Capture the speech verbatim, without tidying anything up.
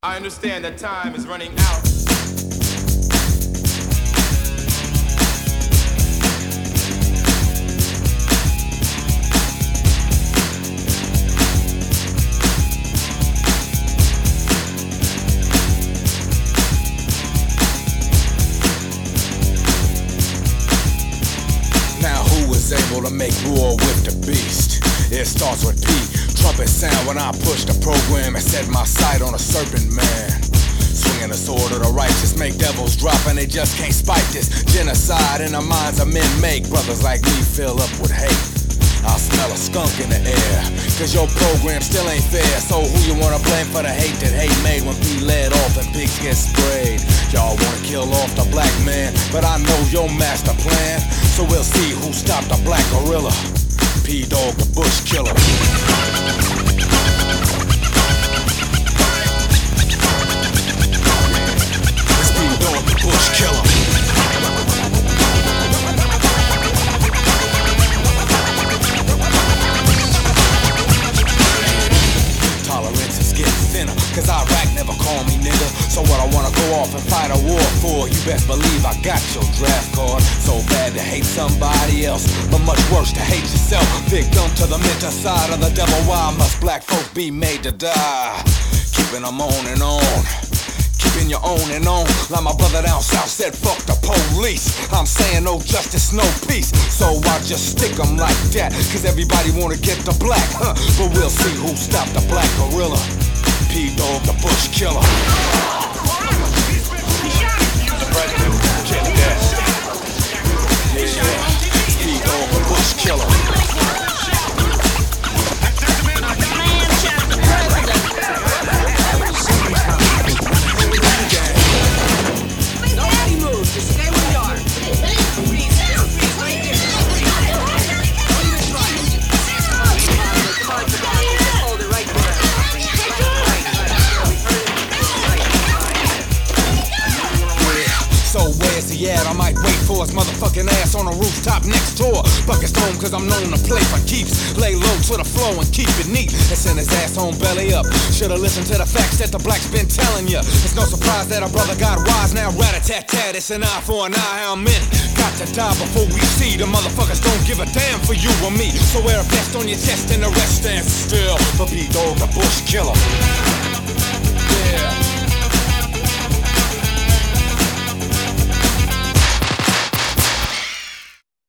I understand that time is running out. Now who is able to make war with the beast? It starts with P. Trumpet sound when I push the program and set my sight on a serpent man. Swinging the sword of the righteous, make devils drop and they just can't spike this. Genocide in the minds of men make brothers like me fill up with hate. I smell a skunk in the air, cause your program still ain't fair. So who you wanna blame for the hate that hate made when P led off and pigs get sprayed? Y'all wanna kill off the black man, but I know your master plan. So we'll see who stopped the black gorilla. P-Dog the bush killer. It's P-Dog the bush killer. Tolerance is getting thinner, cause Iraq never called me nigga. So what I wanna go off and fight a war for? You best believe I got your draft card. So bad to hate somebody else, but much worse to hate yourself. Victim to the mental side of the devil. Why must black folk be made to die? Keeping them on and on, keeping your own and on. Like my brother down south said, fuck the police. I'm saying no justice, no peace. So I just stick them like that, cause everybody wanna get the black, huh? But we'll see who stopped the black gorilla. P-Dog the bush killer. The president, check that. Yeah, P-Dog the bush killer. Yeah, I might wait for his motherfucking ass on the rooftop next door. Buckets home cause I'm known to play for keeps. Lay low to the flow and keep it neat and send his ass home belly up. Should've listened to the facts that the blacks been telling ya. It's no surprise that our brother got wise. Now rat-a-tat-tat, it's an eye for an eye. How many got to die before we see? The motherfuckers don't give a damn for you or me. So wear a vest on your chest and the rest stand still. For P-Dog the bush killer. Yeah.